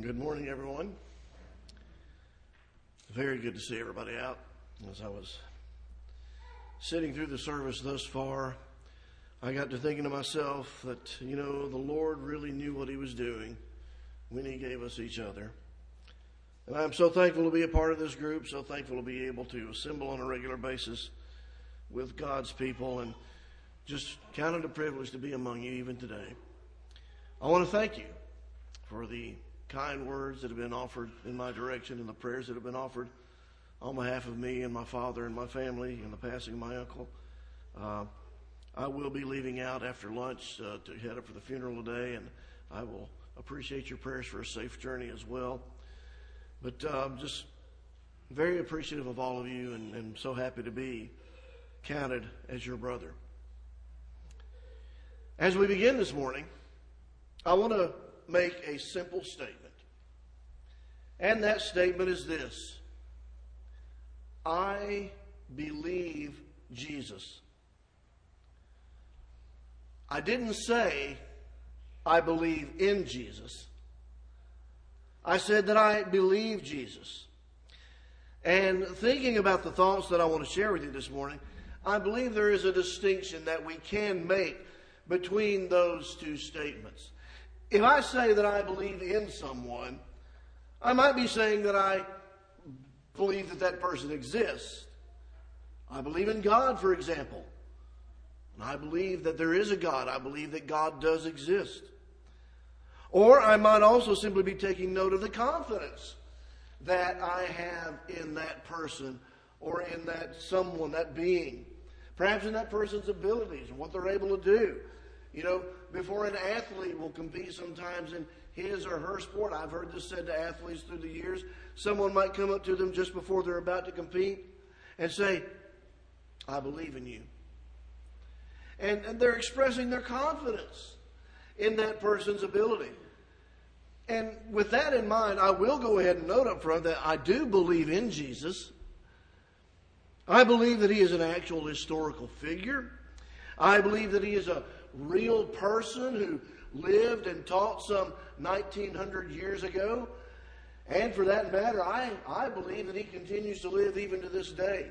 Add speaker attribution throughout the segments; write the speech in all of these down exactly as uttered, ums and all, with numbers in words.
Speaker 1: Good morning, everyone. Very good to see everybody out. As I was sitting through the service thus far, I got to thinking to myself that, you know, the Lord really knew what he was doing when he gave us each other. And I'm so thankful to be a part of this group, so thankful to be able to assemble on a regular basis with God's people, and just count it a privilege to be among you even today. I want to thank you for the kind words that have been offered in my direction and the prayers that have been offered on behalf of me and my father and my family and the passing of my uncle. Uh, I will be leaving out after lunch uh, to head up for the funeral today, and I will appreciate your prayers for a safe journey as well. But uh, I'm just very appreciative of all of you, and, and so happy to be counted as your brother. As we begin this morning, I want to make a simple statement. And that statement is this: I believe Jesus. I didn't say I believe in Jesus. I said that I believe Jesus. And thinking about the thoughts that I want to share with you this morning, I believe there is a distinction that we can make between those two statements. If I say that I believe in someone, I might be saying that I believe that that person exists. I believe in God, for example. And I believe that there is a God. I believe that God does exist. Or I might also simply be taking note of the confidence that I have in that person or in that someone, that being. Perhaps in that person's abilities and what they're able to do. You know, before an athlete will compete sometimes in his or her sport, I've heard this said to athletes through the years, someone might come up to them just before they're about to compete and say, I believe in you. And, and they're expressing their confidence in that person's ability. And with that in mind, I will go ahead and note up front that I do believe in Jesus. I believe that he is an actual historical figure. I believe that he is a real person who lived and taught some nineteen hundred years ago. And for that matter, I, I believe that he continues to live even to this day.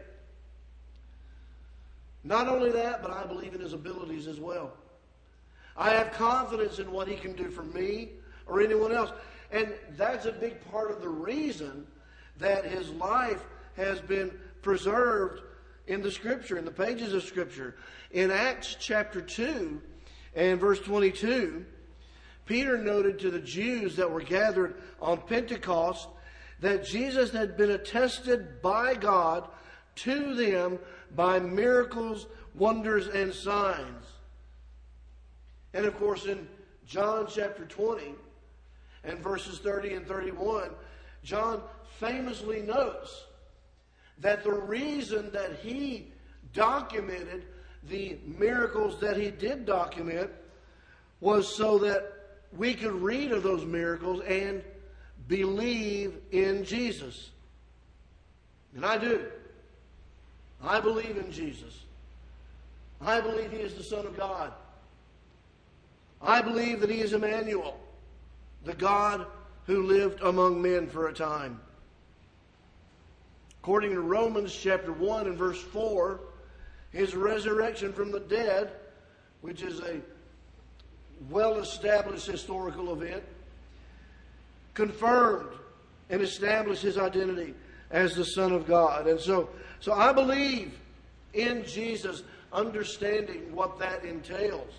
Speaker 1: Not only that, but I believe in his abilities as well. I have confidence in what he can do for me or anyone else. And that's a big part of the reason that his life has been preserved in the Scripture, in the pages of Scripture. In Acts chapter two and verse twenty-two, Peter noted to the Jews that were gathered on Pentecost that Jesus had been attested by God to them by miracles, wonders, and signs. And of course, in John chapter twenty and verses thirty and thirty-one, John famously notes that the reason that he documented the miracles that he did document was so that we could read of those miracles and believe in Jesus. And I do. I believe in Jesus. I believe he is the Son of God. I believe that he is Emmanuel, the God who lived among men for a time. According to Romans chapter one and verse four, his resurrection from the dead, which is a well-established historical event, confirmed and established his identity as the Son of God. And so, so I believe in Jesus, understanding what that entails.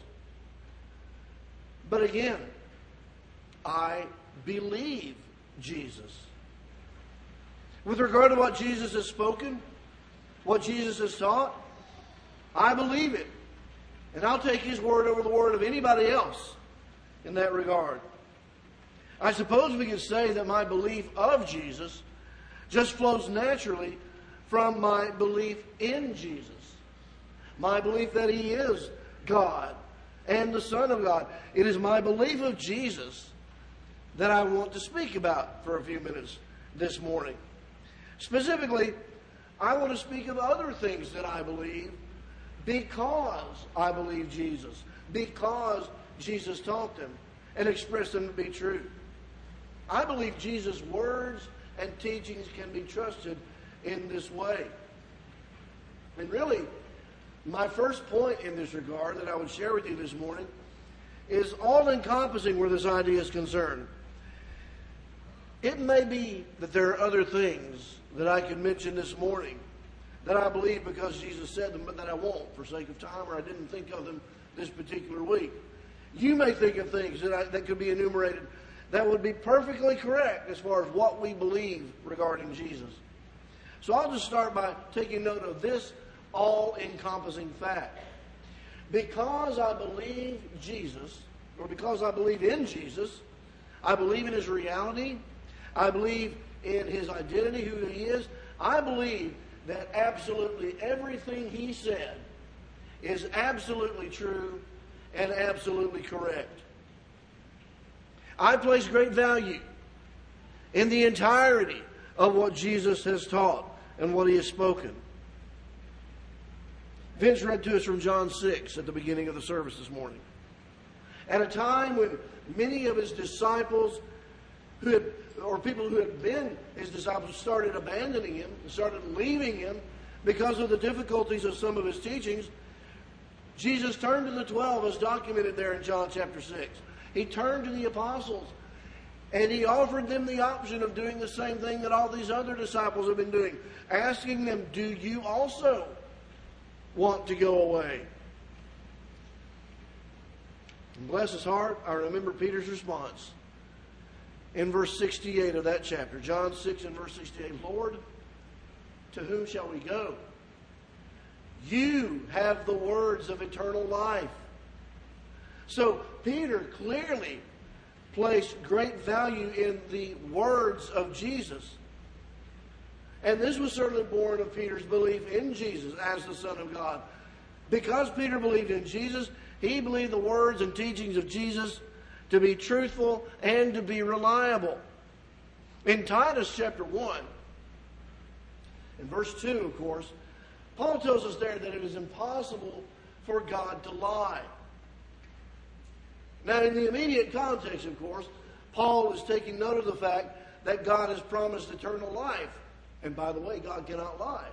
Speaker 1: But again, I believe Jesus. With regard to what Jesus has spoken, what Jesus has taught, I believe it. And I'll take his word over the word of anybody else in that regard. I suppose we could say that my belief of Jesus just flows naturally from my belief in Jesus. My belief that he is God and the Son of God. It is my belief of Jesus that I want to speak about for a few minutes this morning. Specifically, I want to speak of other things that I believe because I believe Jesus, because Jesus taught them and expressed them to be true. I believe Jesus' words and teachings can be trusted in this way. And really, my first point in this regard that I would share with you this morning is all-encompassing where this idea is concerned. It may be that there are other things that I could mention this morning that I believe because Jesus said them, but that I won't for sake of time, or I didn't think of them this particular week. You may think of things that, I, that could be enumerated that would be perfectly correct as far as what we believe regarding Jesus. So I'll just start by taking note of this all-encompassing fact. Because I believe Jesus, or because I believe in Jesus, I believe in his reality, I believe in his identity, who he is, I believe that absolutely everything he said is absolutely true and absolutely correct. I place great value in the entirety of what Jesus has taught and what he has spoken. Vince read to us from John six at the beginning of the service this morning. At a time when many of his disciples, who had, or people who had been his disciples, started abandoning him, started leaving him because of the difficulties of some of his teachings, Jesus turned to the twelve, as documented there in John chapter six. He turned to the apostles, and he offered them the option of doing the same thing that all these other disciples have been doing, asking them, do you also want to go away? And bless his heart, I remember Peter's response in verse sixty-eight of that chapter. John six and verse sixty-eight. Lord, to whom shall we go? You have the words of eternal life. So Peter clearly placed great value in the words of Jesus. And this was certainly born of Peter's belief in Jesus as the Son of God. Because Peter believed in Jesus, he believed the words and teachings of Jesus to be truthful and to be reliable. In Titus chapter one, in verse two, of course, Paul tells us there that it is impossible for God to lie. Now, in the immediate context, of course, Paul is taking note of the fact that God has promised eternal life. And by the way, God cannot lie.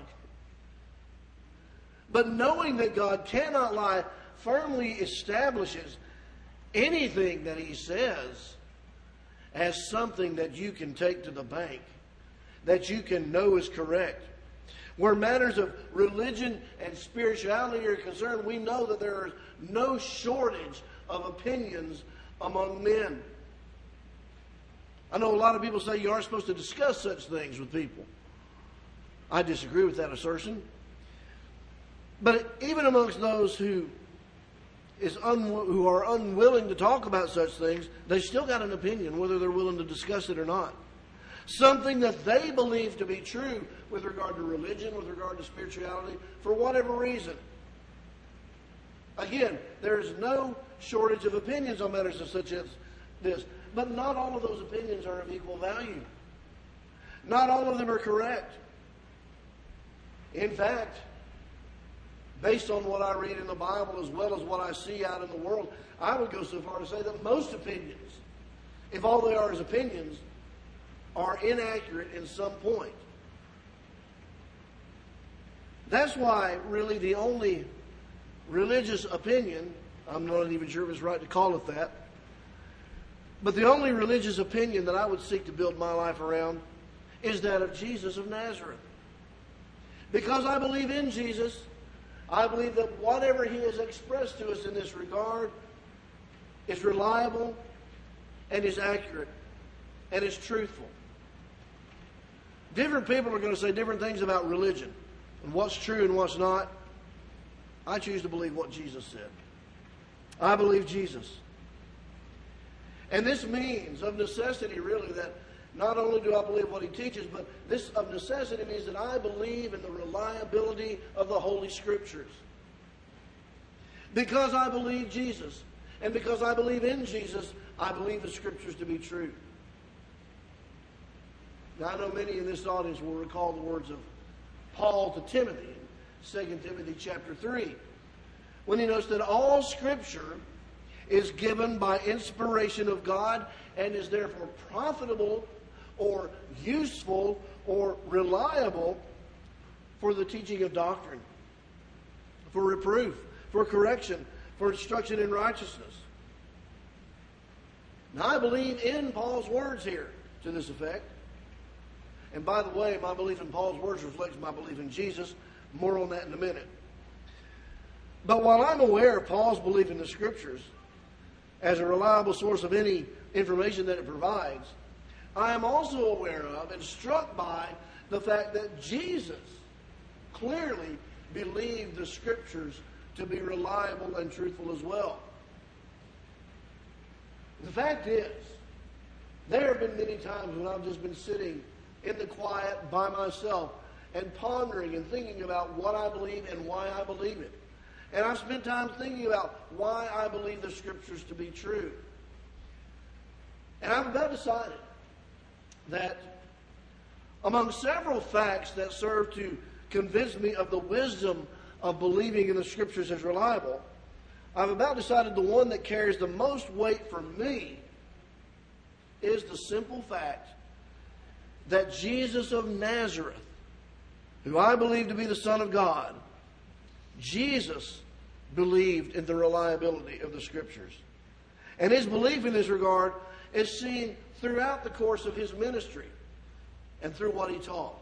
Speaker 1: But knowing that God cannot lie firmly establishes anything that he says as something that you can take to the bank, that you can know is correct. Where matters of religion and spirituality are concerned, we know that there is no shortage of opinions among men. I know a lot of people say you aren't supposed to discuss such things with people. I disagree with that assertion. But even amongst those who is un, who are unwilling to talk about such things, they still got an opinion, whether they're willing to discuss it or not. Something that they believe to be true with regard to religion, with regard to spirituality, for whatever reason. Again, there is no shortage of opinions on matters such as this. But not all of those opinions are of equal value. Not all of them are correct. In fact, based on what I read in the Bible as well as what I see out in the world, I would go so far to say that most opinions, if all they are is opinions, are inaccurate in some point. That's why really the only religious opinion, I'm not even sure if it's right to call it that, but the only religious opinion that I would seek to build my life around is that of Jesus of Nazareth. Because I believe in Jesus, I believe that whatever he has expressed to us in this regard is reliable and is accurate and is truthful. Different people are going to say different things about religion and what's true and what's not. I choose to believe what Jesus said. I believe Jesus. And this means, of necessity, really, that not only do I believe what he teaches, but this of necessity means that I believe in the reliability of the Holy Scriptures. Because I believe Jesus, and because I believe in Jesus, I believe the Scriptures to be true. Now, I know many in this audience will recall the words of Paul to Timothy in Second Timothy chapter three, when he notes that all Scripture is given by inspiration of God and is therefore profitable or useful or reliable for the teaching of doctrine, for reproof, for correction, for instruction in righteousness. Now, I believe in Paul's words here to this effect. And by the way, my belief in Paul's words reflects my belief in Jesus. More on that in a minute. But while I'm aware of Paul's belief in the Scriptures as a reliable source of any information that it provides, I am also aware of and struck by the fact that Jesus clearly believed the Scriptures to be reliable and truthful as well. The fact is, there have been many times when I've just been sitting in the quiet by myself and pondering and thinking about what I believe and why I believe it. And I've spent time thinking about why I believe the Scriptures to be true. And I've about decided that among several facts that serve to convince me of the wisdom of believing in the Scriptures as reliable, I've about decided the one that carries the most weight for me is the simple fact that Jesus of Nazareth, who I believe to be the Son of God, Jesus believed in the reliability of the Scriptures. And his belief in this regard is seen throughout the course of his ministry and through what he taught.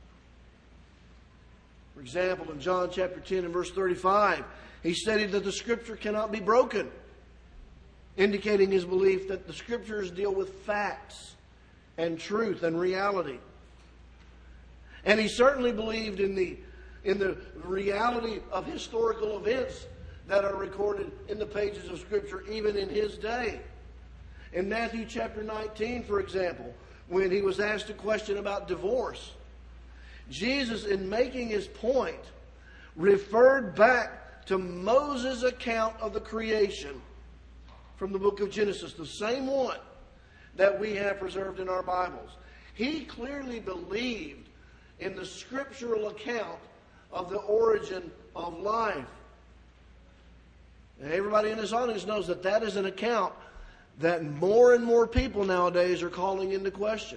Speaker 1: For example, in John chapter ten and verse thirty-five, he stated that the Scripture cannot be broken, indicating his belief that the Scriptures deal with facts and truth and reality. And he certainly believed in the, in the reality of historical events that are recorded in the pages of Scripture, even in his day. In Matthew chapter nineteen, for example, when he was asked a question about divorce, Jesus, in making his point, referred back to Moses' account of the creation from the book of Genesis, the same one that we have preserved in our Bibles. He clearly believed in the scriptural account of the origin of life. And everybody in this audience knows that that is an account that more and more people nowadays are calling into question.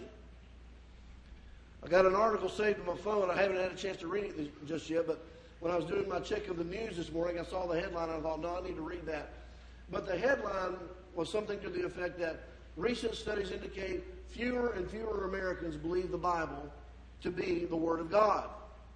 Speaker 1: I got an article saved on my phone. I haven't had a chance to read it just yet, but when I was doing my check of the news this morning, I saw the headline and I thought, no, I need to read that. But the headline was something to the effect that recent studies indicate fewer and fewer Americans believe the Bible to be the Word of God.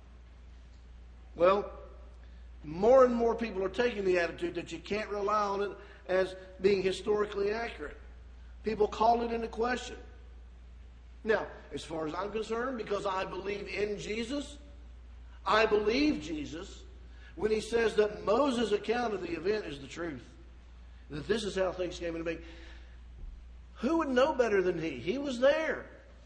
Speaker 1: Well, more and more people are taking the attitude that you can't rely on it as being historically accurate. People call it into question. Now, as far as I'm concerned, because I believe in Jesus, I believe Jesus when he says that Moses' account of the event is the truth. That this is how things came into being. Who would know better than he? He was there.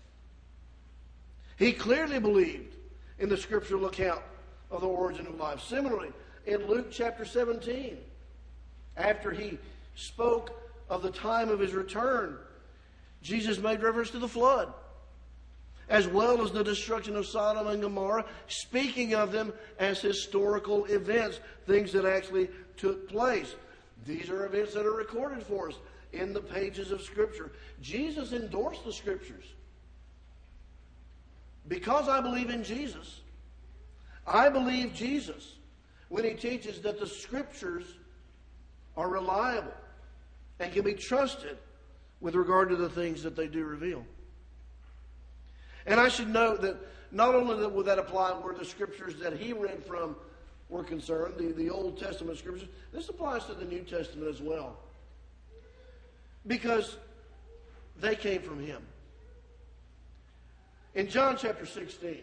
Speaker 1: He clearly believed in the scriptural account of the origin of life. Similarly, in Luke chapter seventeen, after he spoke of the time of his return, Jesus made reference to the flood, as well as the destruction of Sodom and Gomorrah, speaking of them as historical events, things that actually took place. These are events that are recorded for us in the pages of Scripture. Jesus endorsed the Scriptures. Because I believe in Jesus, I believe Jesus when he teaches that the Scriptures are reliable and can be trusted with regard to the things that they do reveal. And I should note that not only would that apply where the Scriptures that he read from were concerned, the, the Old Testament Scriptures, this applies to the New Testament as well. Because they came from him. In John chapter sixteen,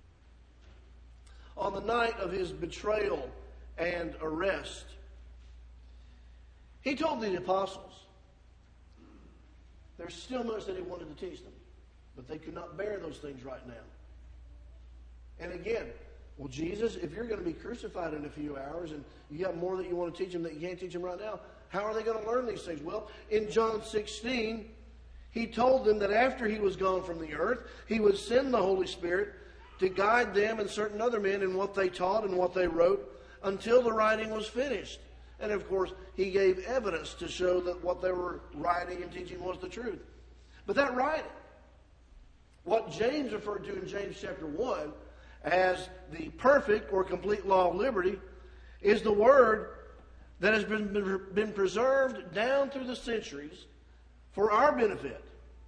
Speaker 1: on the night of his betrayal and arrest, he told the apostles there's still much that he wanted to teach them, but they could not bear those things right now. And again, well, Jesus, if you're going to be crucified in a few hours and you got more that you want to teach them that you can't teach them right now, how are they going to learn these things? Well, in John sixteen, he told them that after he was gone from the earth, he would send the Holy Spirit to guide them and certain other men in what they taught and what they wrote until the writing was finished. And of course, he gave evidence to show that what they were writing and teaching was the truth. But that writing, what James referred to in James chapter one as the perfect or complete law of liberty, is the word that has been, been preserved down through the centuries for our benefit.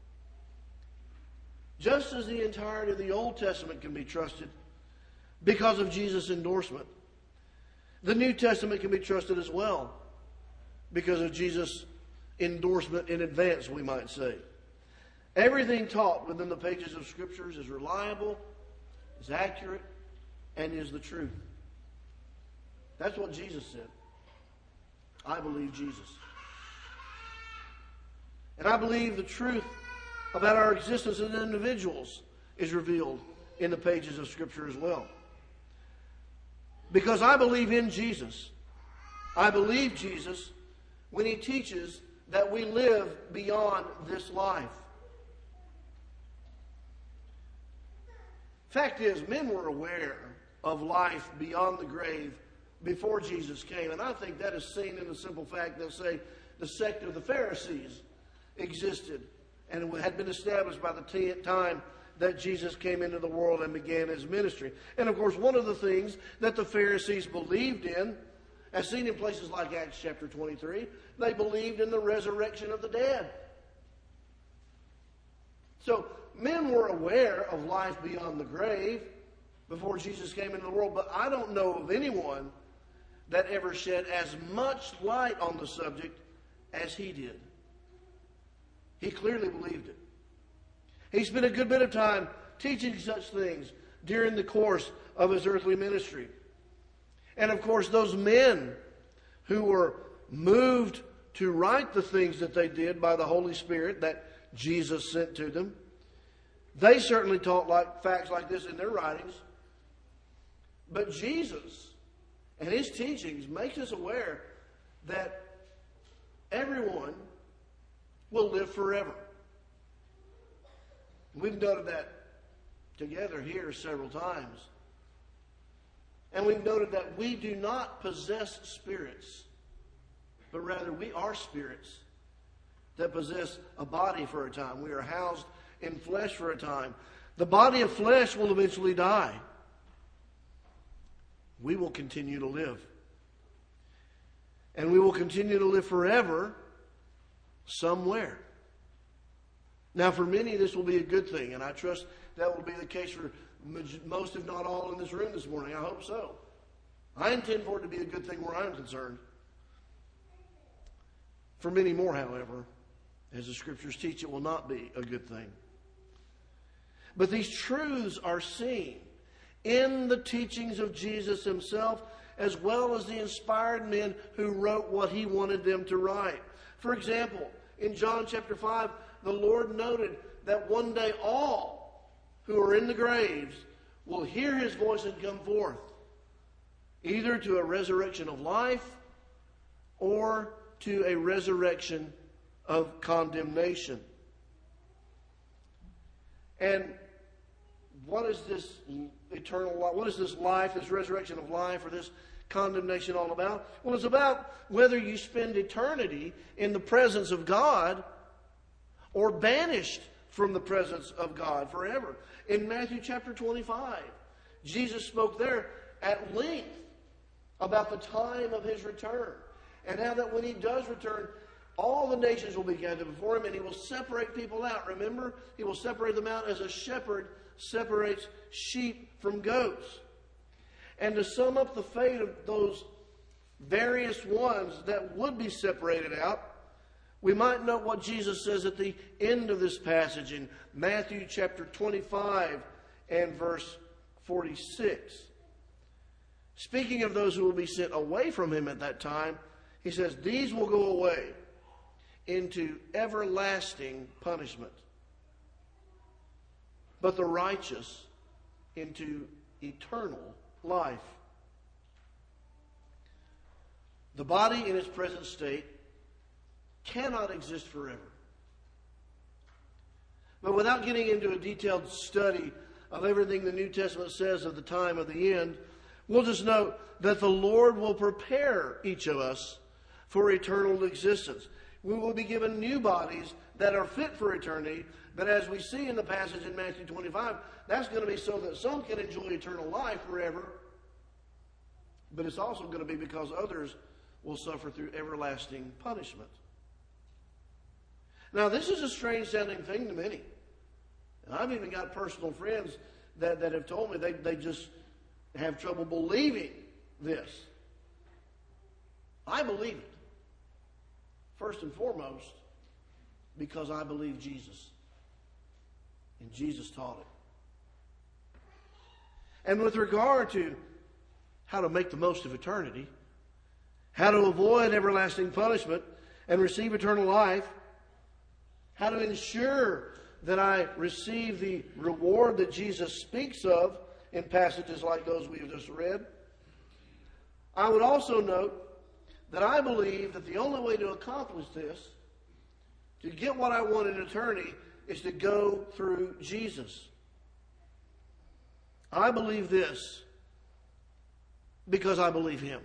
Speaker 1: Just as the entirety of the Old Testament can be trusted because of Jesus' endorsement, the New Testament can be trusted as well because of Jesus' endorsement in advance, we might say. Everything taught within the pages of Scriptures is reliable, is accurate, and is the truth. That's what Jesus said. I believe Jesus. And I believe the truth about our existence as individuals is revealed in the pages of Scripture as well. Because I believe in Jesus. I believe Jesus when he teaches that we live beyond this life. Fact is, men were aware of life beyond the grave before Jesus came. And I think that is seen in the simple fact that, say, the sect of the Pharisees existed and had been established by the t- time that Jesus came into the world and began his ministry. And of course, one of the things that the Pharisees believed in, as seen in places like Acts chapter twenty-three, they believed in the resurrection of the dead. So, men were aware of life beyond the grave before Jesus came into the world, but I don't know of anyone that ever shed as much light on the subject as he did. He clearly believed it. He spent a good bit of time teaching such things during the course of his earthly ministry. And of course, those men who were moved to write the things that they did by the Holy Spirit that Jesus sent to them, they certainly taught like facts like this in their writings. But Jesus and his teachings makes us aware that everyone will live forever. We've noted that together here several times. And we've noted that we do not possess spirits, but rather we are spirits that possess a body for a time. We are housed in flesh for a time. The body of flesh will eventually die. We will continue to live. And we will continue to live forever somewhere. Now, for many, this will be a good thing, and I trust that will be the case for most, if not all, in this room this morning. I hope so. I intend for it to be a good thing where I'm concerned. For many more, however, as the Scriptures teach, it will not be a good thing. But these truths are seen in the teachings of Jesus himself, as well as the inspired men who wrote what he wanted them to write. For example, in John chapter five, the Lord noted that one day all who are in the graves will hear his voice and come forth, either to a resurrection of life or to a resurrection of condemnation. And what is this eternal life? What is this life, this resurrection of life, or this condemnation all about? Well, it's about whether you spend eternity in the presence of God or banished from the presence of God forever. In Matthew chapter twenty-five, Jesus spoke there at length about the time of his return, and how that when he does return, all the nations will be gathered before him, and he will separate people out. Remember, he will separate them out as a shepherd separates sheep from goats. And to sum up the fate of those various ones that would be separated out, we might note what Jesus says at the end of this passage in Matthew chapter twenty-five and verse forty-six. Speaking of those who will be sent away from him at that time, he says, "These will go away into everlasting punishment, but the righteous into eternal life." The body in its present state cannot exist forever. But without getting into a detailed study of everything the New Testament says of the time of the end, We'll just know that the Lord will prepare each of us for eternal existence. We will be given new bodies that are fit for eternity. But as we see in the passage in Matthew twenty-five, that's going to be so that some can enjoy eternal life forever. But it's also going to be because others will suffer through everlasting punishment. Now, this is a strange sounding thing to many. And I've even got personal friends that, that have told me they, they just have trouble believing this. I believe it. First and foremost, because I believe Jesus. And Jesus taught it. And with regard to how to make the most of eternity, how to avoid everlasting punishment and receive eternal life, how to ensure that I receive the reward that Jesus speaks of in passages like those we have just read, I would also note that I believe that the only way to accomplish this, to get what I want in eternity, is to go through Jesus. I believe this because I believe Him.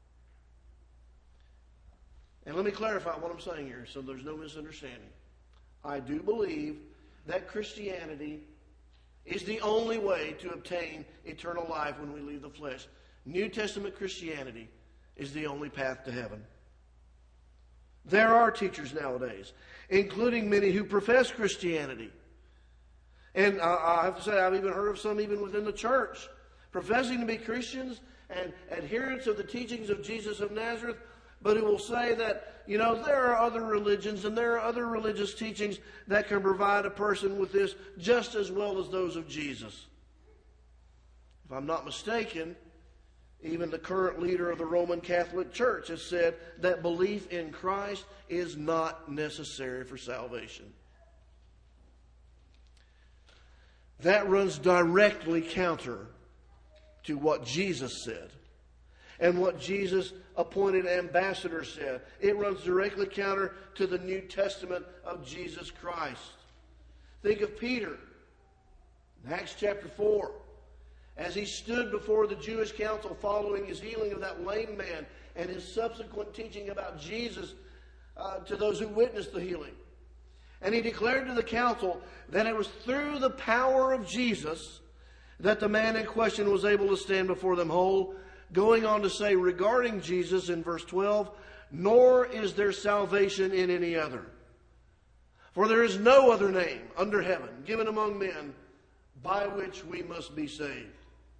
Speaker 1: And let me clarify what I'm saying here so there's no misunderstanding. I do believe that Christianity is the only way to obtain eternal life when we leave the flesh. New Testament Christianity is the only path to heaven. There are teachers nowadays, including many who profess Christianity. And I, I have to say, I've even heard of some even within the church, professing to be Christians and adherents of the teachings of Jesus of Nazareth, but who will say that, you know, there are other religions and there are other religious teachings that can provide a person with this just as well as those of Jesus. If I'm not mistaken, even the current leader of the Roman Catholic Church has said that belief in Christ is not necessary for salvation. That runs directly counter to what Jesus said and what Jesus' appointed ambassador said. It runs directly counter to the New Testament of Jesus Christ. Think of Peter in Acts chapter four. As he stood before the Jewish council following his healing of that lame man and his subsequent teaching about Jesus uh, to those who witnessed the healing. And he declared to the council that it was through the power of Jesus that the man in question was able to stand before them whole, going on to say regarding Jesus in verse twelve, "Nor is there salvation in any other. For there is no other name under heaven given among men by which we must be saved."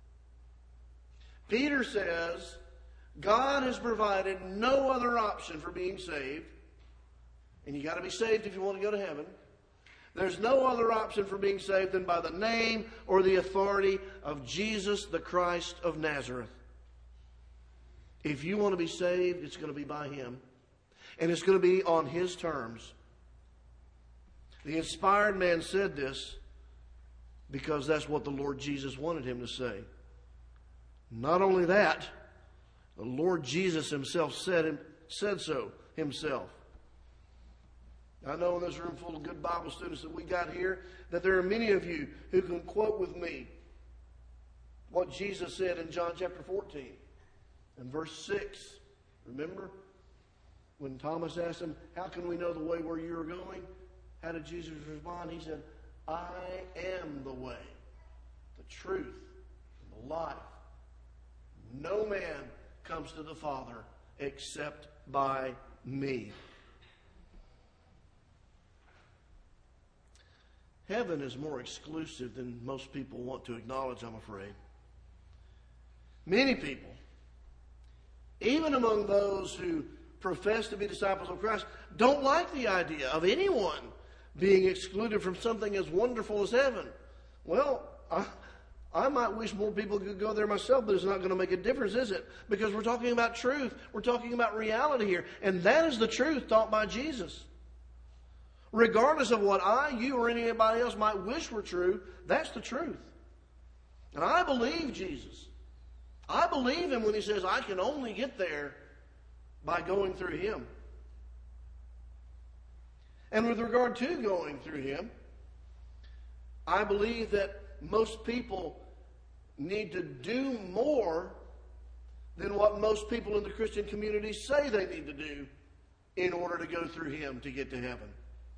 Speaker 1: Peter says God has provided no other option for being saved. And you got to be saved if you want to go to heaven. There's no other option for being saved than by the name or the authority of Jesus the Christ of Nazareth. If you want to be saved, it's going to be by Him. And it's going to be on His terms. The inspired man said this because that's what the Lord Jesus wanted him to say. Not only that, the Lord Jesus Himself said, said so Himself. I know in this room full of good Bible students that we got here, that there are many of you who can quote with me what Jesus said in John chapter fourteen and verse six. Remember? When Thomas asked him, "How can we know the way where you are going?" How did Jesus respond? He said, "I am the way, the truth, and the life. No man comes to the Father except by me." Heaven is more exclusive than most people want to acknowledge, I'm afraid. Many people, even among those who profess to be disciples of Christ, don't like the idea of anyone being excluded from something as wonderful as heaven. Well, I, I might wish more people could go there myself, but it's not going to make a difference, is it? Because we're talking about truth. We're talking about reality here. And that is the truth taught by Jesus. Regardless of what I, you, or anybody else might wish were true, that's the truth. And I believe Jesus. I believe Him when He says I can only get there by going through Him. And with regard to going through Him, I believe that most people need to do more than what most people in the Christian community say they need to do in order to go through Him to get to heaven.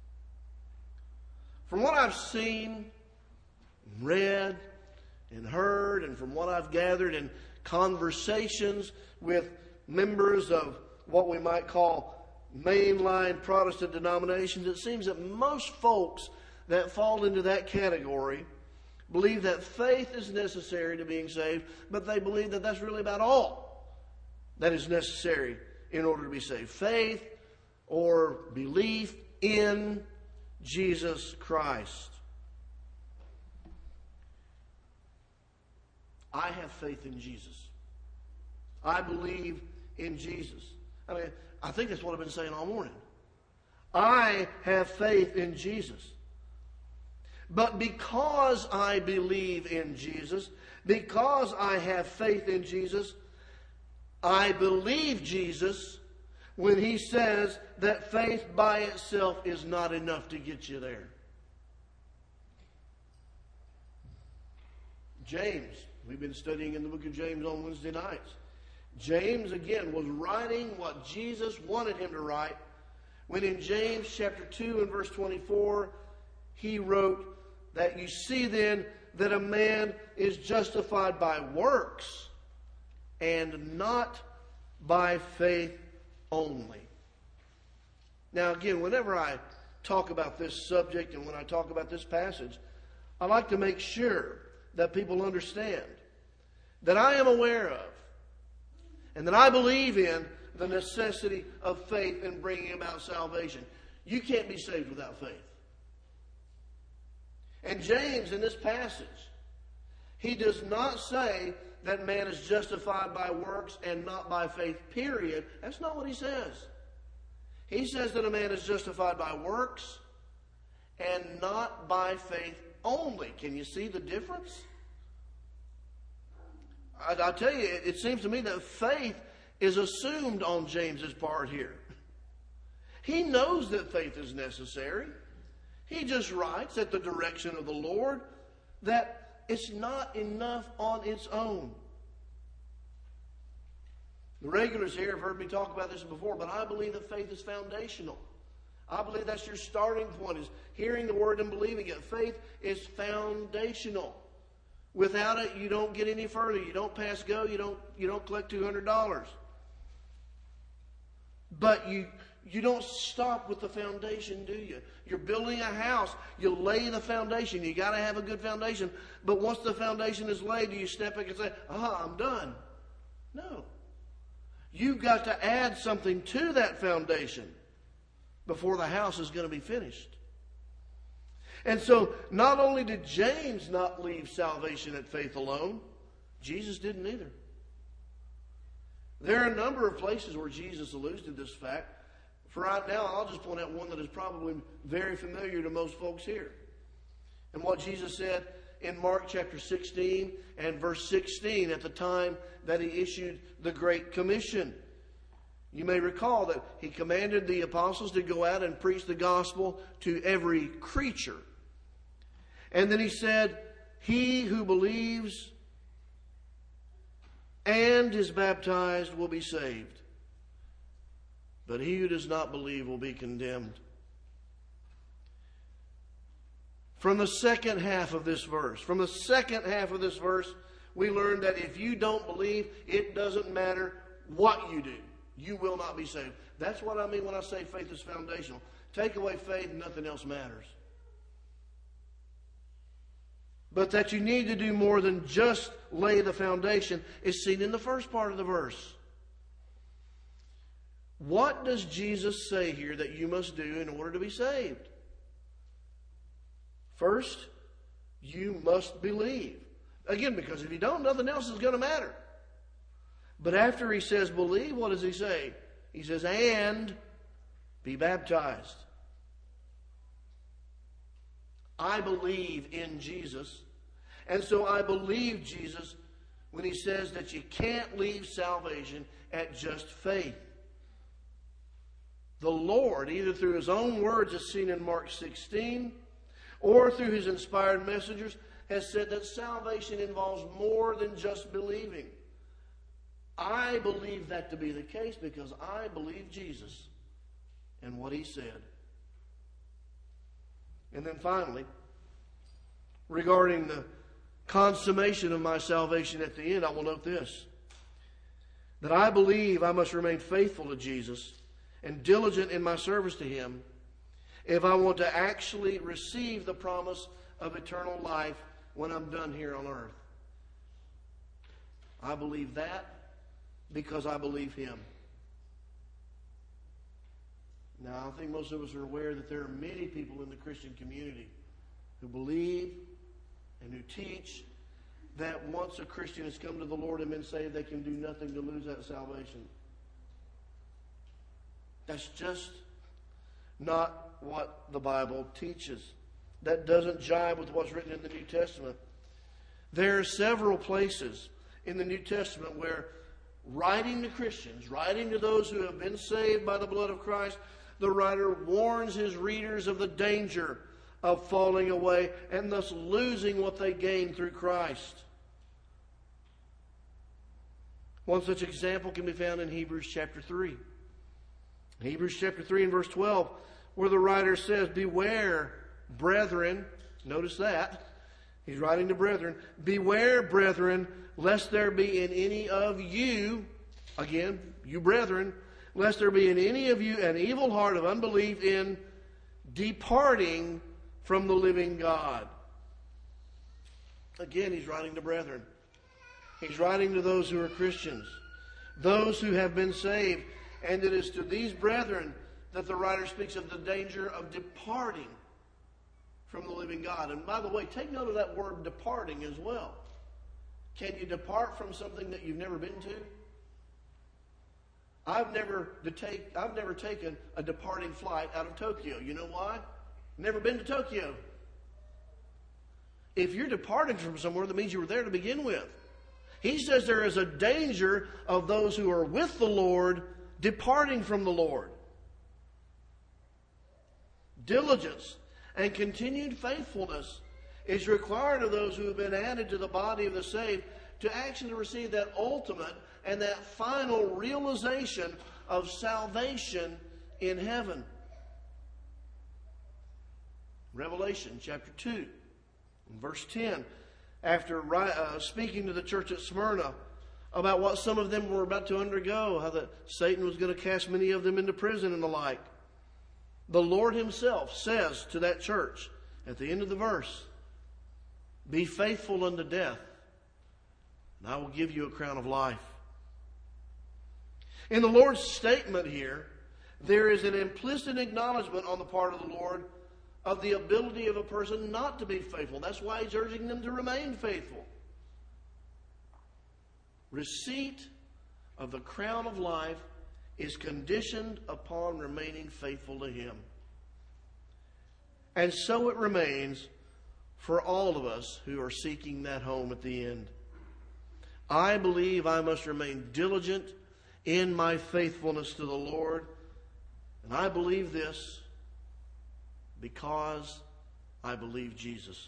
Speaker 1: From what I've seen, read, and heard, and from what I've gathered in conversations with members of what we might call mainline Protestant denominations, it seems that most folks that fall into that category believe that faith is necessary to being saved, but they believe that that's really about all that is necessary in order to be saved. Faith or belief in Jesus Christ. I have faith in Jesus. I believe in Jesus. I mean, I think that's what I've been saying all morning. I have faith in Jesus. But because I believe in Jesus, because I have faith in Jesus, I believe Jesus when He says that faith by itself is not enough to get you there. James, we've been studying in the book of James on Wednesday nights. James, again, was writing what Jesus wanted him to write when in James chapter two and verse twenty-four, he wrote that you see then that a man is justified by works and not by faith only. Now again, whenever I talk about this subject and when I talk about this passage, I like to make sure that people understand that I am aware of and that I believe in the necessity of faith in bringing about salvation. You can't be saved without faith. And James, in this passage, he does not say that man is justified by works and not by faith, period. That's not what he says. He says that a man is justified by works and not by faith only. Can you see the difference? I, I tell you, it, it seems to me that faith is assumed on James's part here. He knows that faith is necessary. He just writes at the direction of the Lord that it's not enough on its own. The regulars here have heard me talk about this before, but I believe that faith is foundational. I believe that's your starting point, is hearing the word and believing it. Faith is foundational. Without it, you don't get any further. You don't pass go. You don't, you don't collect two hundred dollars. But you... You don't stop with the foundation, do you? You're building a house. You lay the foundation. You got to have a good foundation. But once the foundation is laid, do you step back and say, ah, I'm done? No. You've got to add something to that foundation before the house is going to be finished. And so, not only did James not leave salvation at faith alone, Jesus didn't either. There are a number of places where Jesus alludes to this fact. For right now, I'll just point out one that is probably very familiar to most folks here. And what Jesus said in Mark chapter sixteen and verse sixteen at the time that He issued the Great Commission. You may recall that He commanded the apostles to go out and preach the gospel to every creature. And then He said, he who believes and is baptized will be saved. But he who does not believe will be condemned. From the second half of this verse, from the second half of this verse, we learn that if you don't believe, it doesn't matter what you do. You will not be saved. That's what I mean when I say faith is foundational. Take away faith, nothing else matters. But that you need to do more than just lay the foundation is seen in the first part of the verse. What does Jesus say here that you must do in order to be saved? First, you must believe. Again, because if you don't, nothing else is going to matter. But after He says believe, what does He say? He says, and be baptized. I believe in Jesus. And so I believe Jesus when He says that you can't leave salvation at just faith. The Lord, either through His own words as seen in Mark sixteen, or through His inspired messengers, has said that salvation involves more than just believing. I believe that to be the case because I believe Jesus and what He said. And then finally, regarding the consummation of my salvation at the end, I will note this: that I believe I must remain faithful to Jesus and diligent in my service to Him if I want to actually receive the promise of eternal life when I'm done here on earth. I believe that because I believe Him. Now, I think most of us are aware that there are many people in the Christian community who believe and who teach that once a Christian has come to the Lord and been saved, they can do nothing to lose that salvation. That's just not what the Bible teaches. That doesn't jive with what's written in the New Testament. There are several places in the New Testament where, writing to Christians, writing to those who have been saved by the blood of Christ, the writer warns his readers of the danger of falling away and thus losing what they gained through Christ. One such example can be found in Hebrews chapter three. Hebrews chapter three and verse twelve, where the writer says, "Beware, brethren," notice that, he's writing to brethren, "Beware, brethren, lest there be in any of you," again, you brethren, "lest there be in any of you an evil heart of unbelief in departing from the living God." Again, he's writing to brethren. He's writing to those who are Christians, those who have been saved. And it is to these brethren that the writer speaks of the danger of departing from the living God. And by the way, take note of that word departing as well. Can you depart from something that you've never been to? I've never, to take, I've never taken a departing flight out of Tokyo. You know why? Never been to Tokyo. If you're departing from somewhere, that means you were there to begin with. He says there is a danger of those who are with the Lord departing from the Lord. Diligence and continued faithfulness is required of those who have been added to the body of the saved to actually receive that ultimate and that final realization of salvation in heaven. Revelation chapter two, verse ten, after uh, speaking to the church at Smyrna about what some of them were about to undergo, how that Satan was going to cast many of them into prison and the like, the Lord Himself says to that church at the end of the verse, "Be faithful unto death, and I will give you a crown of life." In the Lord's statement here, there is an implicit acknowledgement on the part of the Lord of the ability of a person not to be faithful. That's why He's urging them to remain faithful. Receipt of the crown of life is conditioned upon remaining faithful to Him. And so it remains for all of us who are seeking that home at the end. I believe I must remain diligent in my faithfulness to the Lord. And I believe this because I believe Jesus.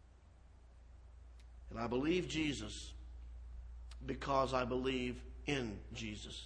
Speaker 1: And I believe Jesus because I believe in Jesus.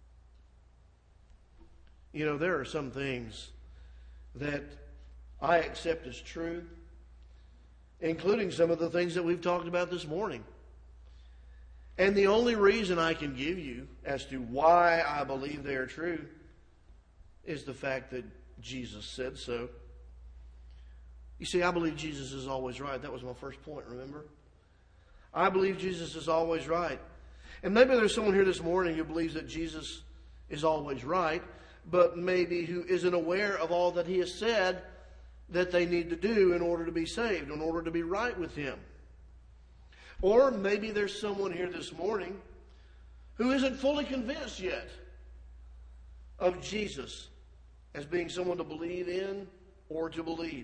Speaker 1: You know, there are some things that I accept as true, including some of the things that we've talked about this morning. And the only reason I can give you as to why I believe they are true is the fact that Jesus said so. You see, I believe Jesus is always right. That was my first point, remember? I believe Jesus is always right. And maybe there's someone here this morning who believes that Jesus is always right, but maybe who isn't aware of all that He has said that they need to do in order to be saved, in order to be right with Him. Or maybe there's someone here this morning who isn't fully convinced yet of Jesus as being someone to believe in or to believe.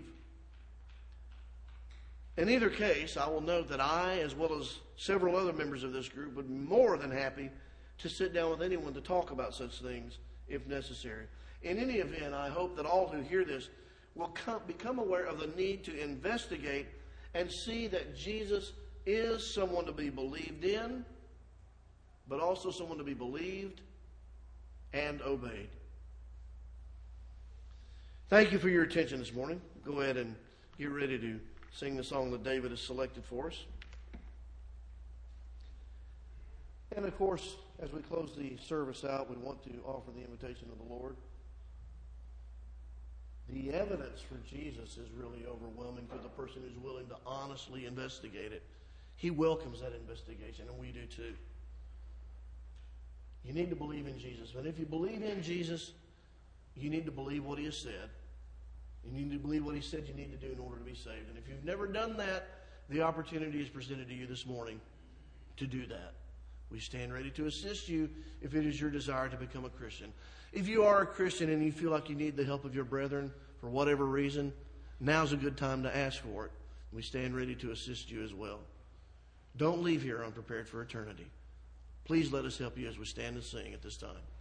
Speaker 1: In either case, I will note that I, as well as several other members of this group, would be more than happy to sit down with anyone to talk about such things if necessary. In any event, I hope that all who hear this will come, become aware of the need to investigate and see that Jesus is someone to be believed in but also someone to be believed and obeyed. Thank you for your attention this morning. Go ahead and get ready to sing the song that David has selected for us. And of course, as we close the service out, we want to offer the invitation of the Lord. The evidence for Jesus is really overwhelming for the person who's willing to honestly investigate it. He welcomes that investigation, and we do too. You need to believe in Jesus. And if you believe in Jesus, you need to believe what He has said. You need to believe what He said you need to do in order to be saved. And if you've never done that, the opportunity is presented to you this morning to do that. We stand ready to assist you if it is your desire to become a Christian. If you are a Christian and you feel like you need the help of your brethren for whatever reason, now's a good time to ask for it. We stand ready to assist you as well. Don't leave here unprepared for eternity. Please let us help you as we stand and sing at this time.